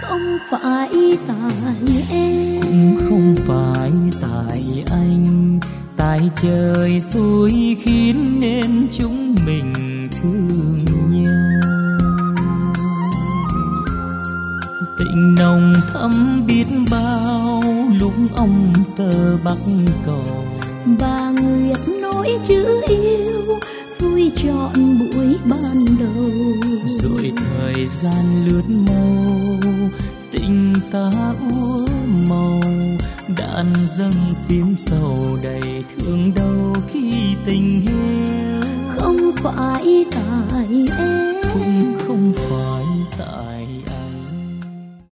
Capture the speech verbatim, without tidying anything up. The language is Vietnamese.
Không phải tại em, cũng không phải tại anh, tại trời xui khiến nên chúng mình thương nhau. Tình nồng thắm biết bao lúc ông tơ bắc cầu, bà Nguyệt nói chữ yêu vui trọn buổi ban đầu. rồi thời gian lướt mau, tình ta úa màu, đàn dâng phím sầu đầy thương đau khi tình yêu. Không phải tại em, cũng không phải